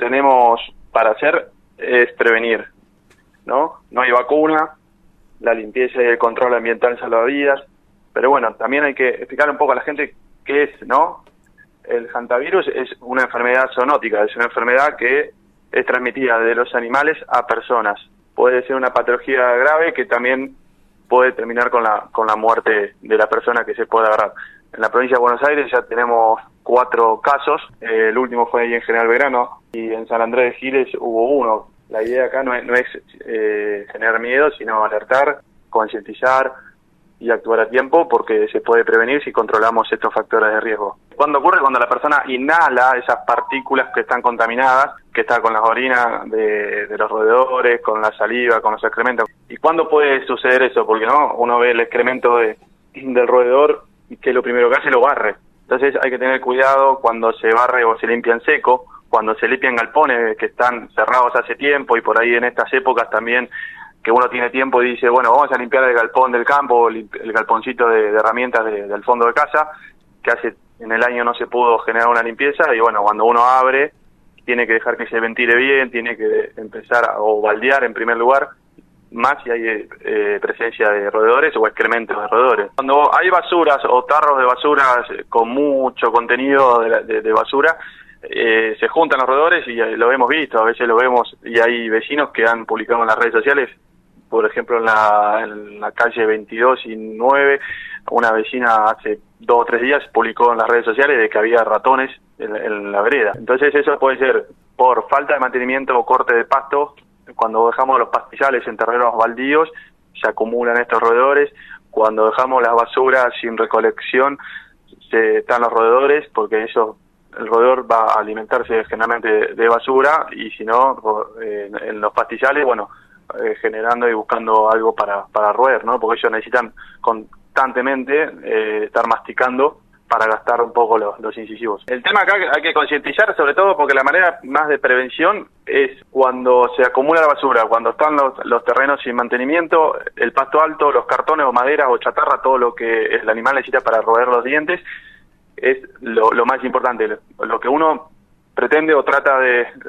tenemos para hacer es prevenir, ¿no? No hay vacuna, la limpieza y el control ambiental salva vidas, pero bueno, también hay que explicar un poco a la gente qué es, ¿no? El hantavirus es una enfermedad zoonótica, es una enfermedad que es transmitida de los animales a personas. Puede ser una patología grave que también puede terminar con la muerte de la persona que se puede agarrar. En la provincia de Buenos Aires ya tenemos 4 casos, el último fue ahí en General Belgrano, y en San Andrés de Giles hubo 1. La idea acá no es generar miedo, sino alertar, concientizar y actuar a tiempo, porque se puede prevenir si controlamos estos factores de riesgo. ¿Cuándo ocurre? Cuando la persona inhala esas partículas que están contaminadas, que está con las orinas de los roedores, con la saliva, con los excrementos. ¿Y cuándo puede suceder eso? Porque no, uno ve el excremento del roedor y que lo primero que hace lo barre. Entonces hay que tener cuidado cuando se barre o se limpia en seco, cuando se limpian galpones que están cerrados hace tiempo, y por ahí en estas épocas también que uno tiene tiempo y dice, bueno, vamos a limpiar el galpón del campo, el galponcito de herramientas del fondo de casa, que hace en el año no se pudo generar una limpieza, y bueno, cuando uno abre, tiene que dejar que se ventile bien, tiene que empezar a baldear en primer lugar, más si hay presencia de roedores o excrementos de roedores. Cuando hay basuras o tarros de basuras con mucho contenido de basura, se juntan los roedores, y lo hemos visto, a veces lo vemos, y hay vecinos que han publicado en las redes sociales, por ejemplo en la calle 22 y 9, una vecina hace 2 o 3 días publicó en las redes sociales de que había ratones en la vereda. Entonces eso puede ser por falta de mantenimiento o corte de pasto. Cuando dejamos los pastizales en terrenos baldíos, se acumulan estos roedores. Cuando dejamos las basuras sin recolección, están los roedores, porque el roedor va a alimentarse generalmente de basura, y si no, en los pastizales, bueno, generando y buscando algo para roer, ¿no? Porque ellos necesitan constantemente estar masticando para gastar un poco los incisivos. El tema acá hay que concientizar, sobre todo porque la manera más de prevención es cuando se acumula la basura, cuando están los terrenos sin mantenimiento, el pasto alto, los cartones o maderas o chatarra, todo lo que el animal necesita para roer los dientes, es lo más importante. Lo que uno pretende o trata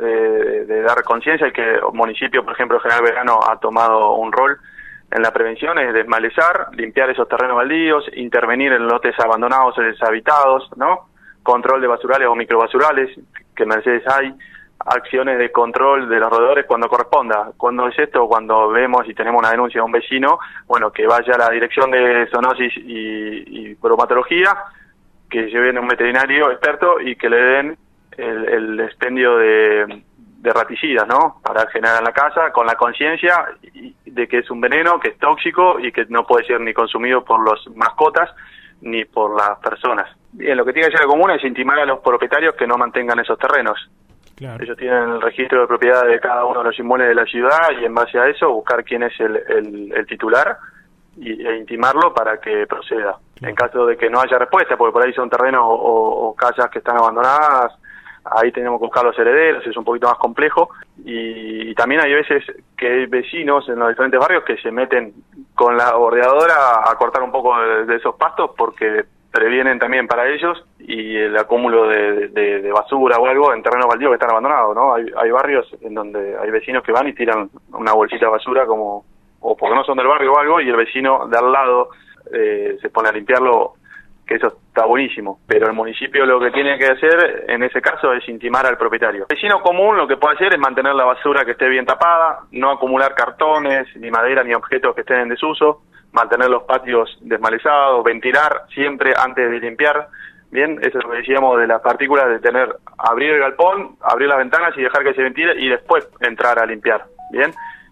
de dar conciencia, y que el municipio, por ejemplo, General Belgrano ha tomado un rol en la prevención, es desmalezar, limpiar esos terrenos baldíos, intervenir en lotes abandonados o deshabitados, ¿no? Control de basurales o microbasurales, que en Mercedes hay, acciones de control de los roedores cuando corresponda. Cuando es esto, cuando vemos y tenemos una denuncia de un vecino, bueno, que vaya a la dirección de zoonosis y bromatología, que lleven a un veterinario experto y que le den el expendio de raticidas, ¿no? Para generar en la casa, con la conciencia de que es un veneno, que es tóxico y que no puede ser ni consumido por los mascotas ni por las personas. Bien, lo que tiene que ser común es intimar a los propietarios que no mantengan esos terrenos. Claro. Ellos tienen el registro de propiedad de cada uno de los inmuebles de la ciudad, y en base a eso buscar quién es el titular e intimarlo para que proceda. Claro. En caso de que no haya respuesta, porque por ahí son terrenos o casas que están abandonadas, ahí tenemos que buscar los herederos, es un poquito más complejo, y también hay veces que hay vecinos en los diferentes barrios que se meten con la bordeadora a cortar un poco de esos pastos, porque previenen también para ellos y el acúmulo de basura o algo en terrenos baldíos que están abandonados, ¿no? Hay barrios en donde hay vecinos que van y tiran una bolsita de basura o porque no son del barrio o algo, y el vecino de al lado se pone a limpiarlo, que eso está buenísimo, pero el municipio lo que tiene que hacer en ese caso es intimar al propietario. El vecino común lo que puede hacer es mantener la basura que esté bien tapada, no acumular cartones, ni madera, ni objetos que estén en desuso, mantener los patios desmalezados, ventilar siempre antes de limpiar. Bien, eso es lo que decíamos de las partículas, de abrir el galpón, abrir las ventanas y dejar que se ventile, y después entrar a limpiar. Bien.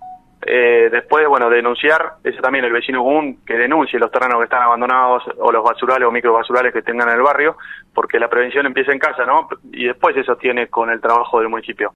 Después, bueno, denunciar, eso también, el vecino común que denuncie los terrenos que están abandonados o los basurales o microbasurales que tengan en el barrio, porque la prevención empieza en casa, ¿no? Y después se sostiene con el trabajo del municipio.